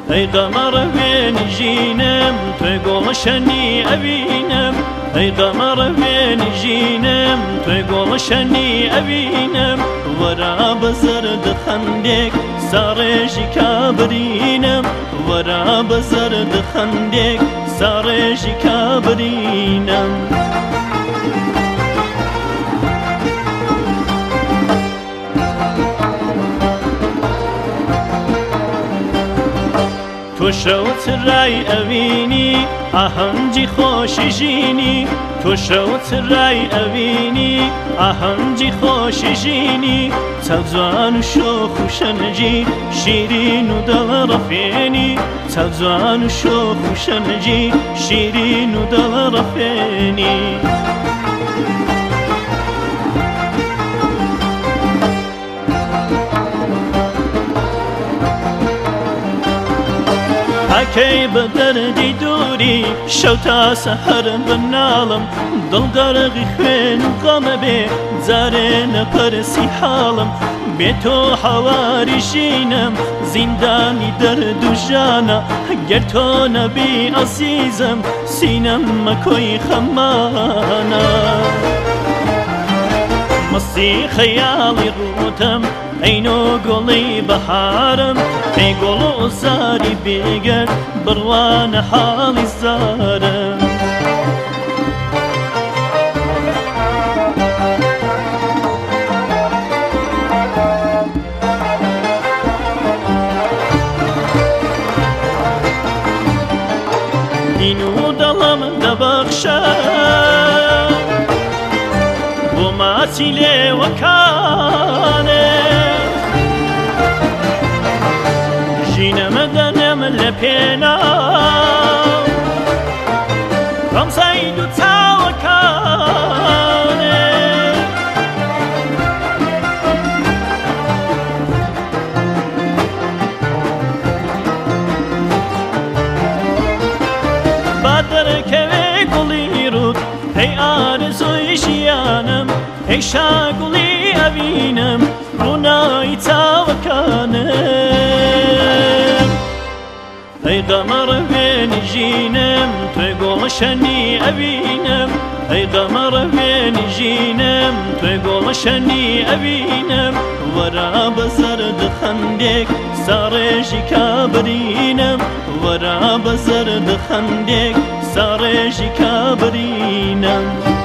ئەی قەمەڕە وێنی ژینم توێ گۆڵەشەنی ئەبینم ئەی قەمەڕە وێنی ژینم توێ گۆڵەشەنی ئەبینم وەرا بە زەرد خەندێک ساڕێژی کابرینم وەرا بە زەرد خەندێک ساڕێژی کابرینم تۆ شەوت ڕای ئەوینی ئاهەنگی خۆشی ژینی تۆ شەوت ڕای ئەوینی ئاهەنگی خۆشی ژینی چەوجوان و شۆخ و شەنجی شیرین و دڵڕەفێنی چەوجوان و شۆخ و شەنجی شیرین و دڵڕەفێنی ئەکەی بە دەردی دووری شەو تا سەحەر بناڵم دڵگەرەغی خوێن و غەمە بێ جارێ نەپەرسی حاڵم بێ تۆ هەواری ژینم زیندانی دەرد و ژانە گەر تۆ نەبی ئەزیزم سینەم مەکۆی خەمانە مەستی خەیاڵی ڕوتم ئەینۆ گۆڵی بەهارم ئەی گۆڵ و زاری بێگەر بڕوانە حاڵی زارم دین و دڵم دەبەخشە بۆ ماچی لێوەکانێ ژینەمە دەنێم لە پێناو ڕەمزای دوو چاوەکانێ با دەرکەوێ گوڵی ڕوت ئەی ئارزوی ژیانم ئەی شاگوڵی ئەبینم ڕووناوی چاوەکانم ئەی قەمەڕە وێنی ژینم توێ گۆڵەشەنی ئەبینم ئەی قەمەڕە وێنی ژینم توێ گۆڵەشەنی ئەبینم وەرا بە زەرد خەندێک ساڕێژی کابرینم وەرا بە زەرد خەندێک ساڕێژی کابرینم